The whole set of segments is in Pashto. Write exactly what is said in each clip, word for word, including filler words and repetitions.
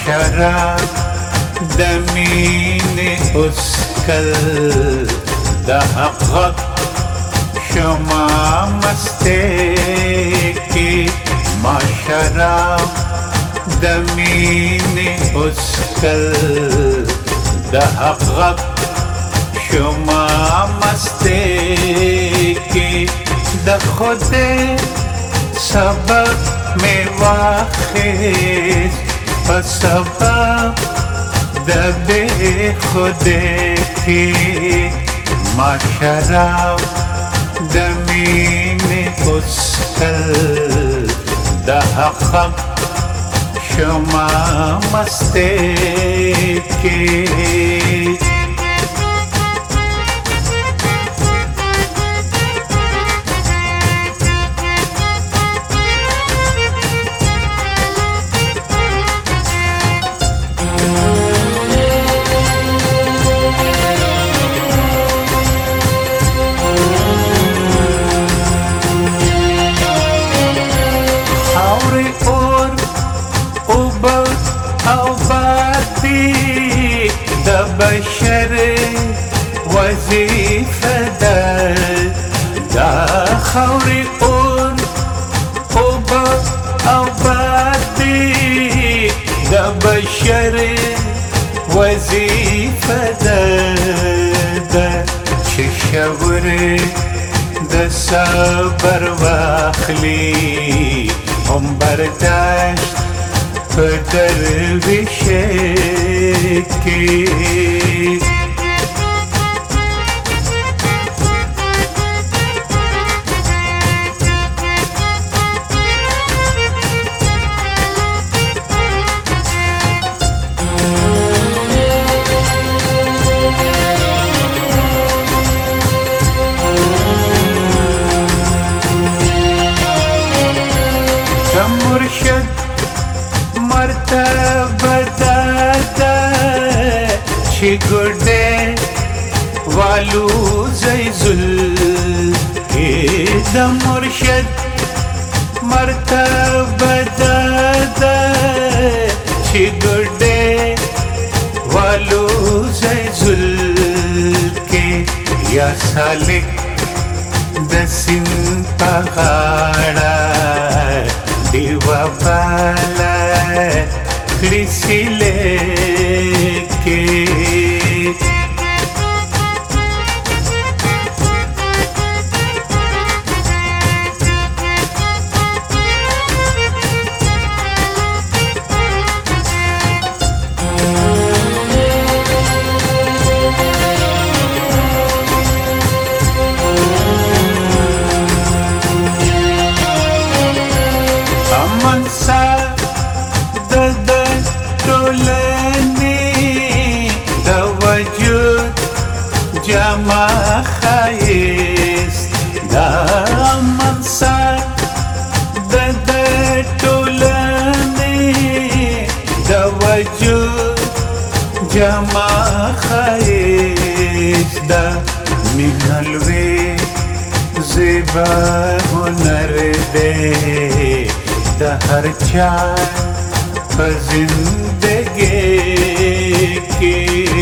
شراب دمین اسکل دحقق شما مستی ما شراب دمین اسکل دحقق شما مستی د خود سبب میں واخیز فسبب د بے خود کی ما شراب دمین اسکل دحقق شما مستی کی بشر وظیفه در دا خاوری اون اوبا او بادی دا بشر وظیفه در دا چشوری دا صبر واخلی هم برداشت پدر وشه کی مرشد مرتبه دادا چی گرده والو زیزل د مرشد مرتبه دادا چی گرده والو زیزل کے یا سالک د سین پغاڑا دیوا بالا کریسی لیکے جمع خایست دا منصر د د ټولنې د وجود جمع خایست دا مینلوي زیبا هنر دی د هر چا په زندګۍ کې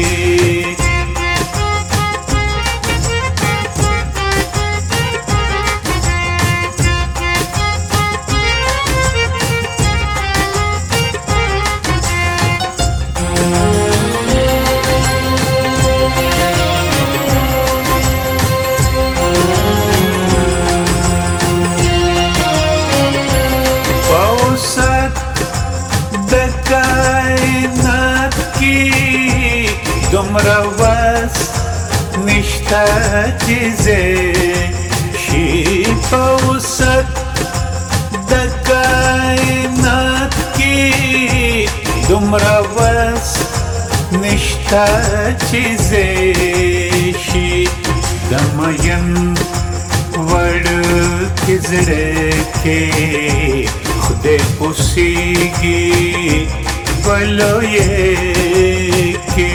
دومره وس نشته چیزې شي په وسط د کائنات کې دومره وس نشته چیزې شي د مین وړوکي زړه کې خدای اوسېږي په لویې کې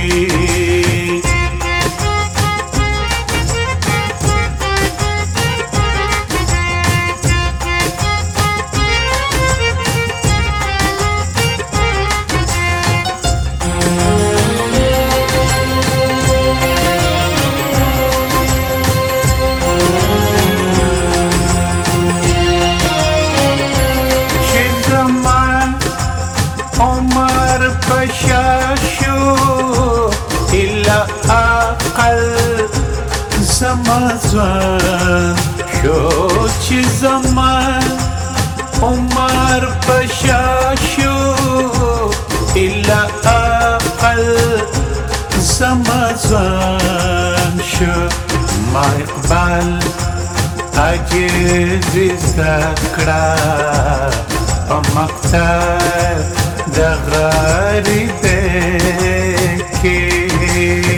زمان شو چی زمان عمر پشاشو الا اقل زمان شو ما اقبال عجز زکڑا مقتل د غریبه کې